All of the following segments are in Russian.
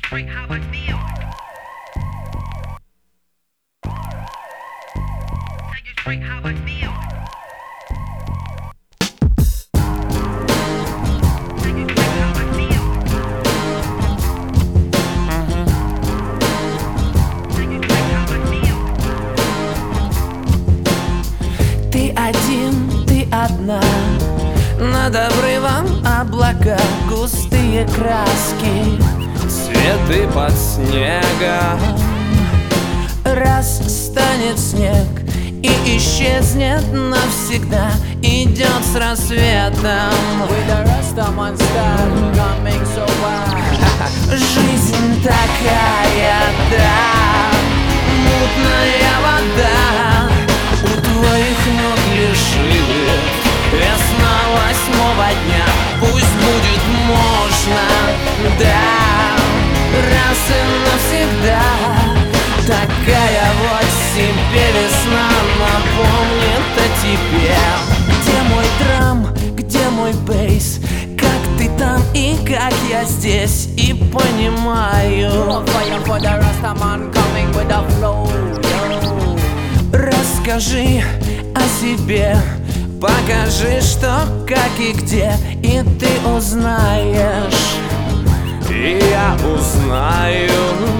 Ты один, ты одна, над обрывом облака, густые краски, цветы под снегом. Раз станет снег и исчезнет навсегда, идет с рассветом. Жизнь такая, да, мутная вода, у твоих ног лежит весна 8-го дня. Пусть будет можно, да, раз и навсегда. Такая вот себе весна напомнит о тебе. Где мой драм, где мой бейс? Как ты там и как я здесь? И понимаю, расскажи о себе, покажи, что, как и где, и ты узнаешь, И я узнаю.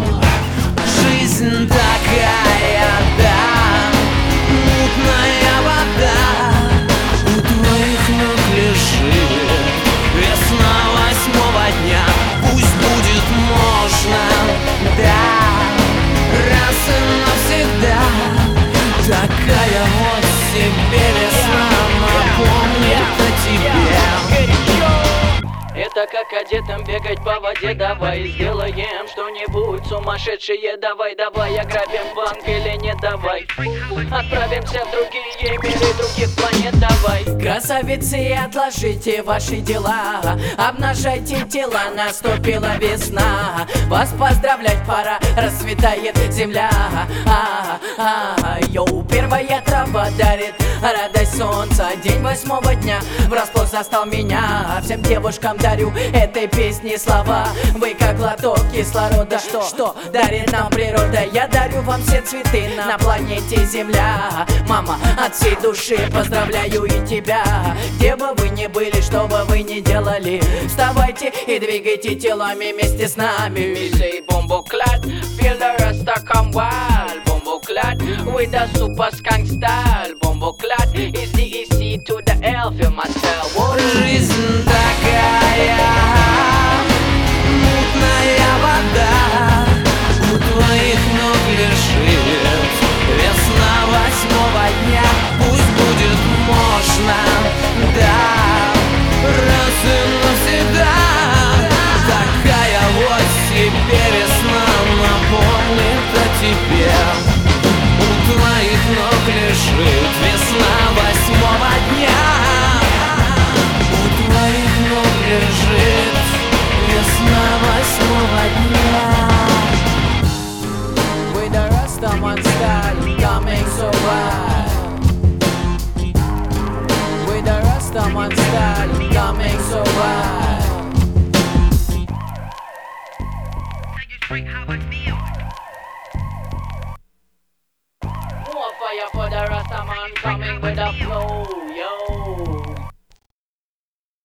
жизнь такая, да, мутная вода, у твоих ног лежит весна 8-го дня. Пусть будет можно, да, раз и навсегда. Такая вот себе весна напомнит о тебе. Это как кадетам бегать по воде. Давай сделаем что-нибудь сумасшедшее. Давай, давай, ограбим банк или не давай. Отправимся в другие миры других планет. Давай. Красавицы, отложите ваши дела, обнажайте тела, наступила весна. Вас поздравлять пора, расцветает земля. Йоу, первая трава дарит радость солнца. День 8-го дня врасплох застал меня. Всем девушкам дарю этой песни слова. Вы как глоток кислорода, что дарит нам природа. Я дарю вам все цветы на планете Земля. Мама, от всей души поздравляю и тебя. Где бы вы ни были, что бы вы ни делали, вставайте и двигайте телами вместе с нами. We say Bomboclat, feel the rasta come wild. Bomboclat with a super skunk style. Bomboclat is the EC to the L, feel my style. Whoa. Жизнь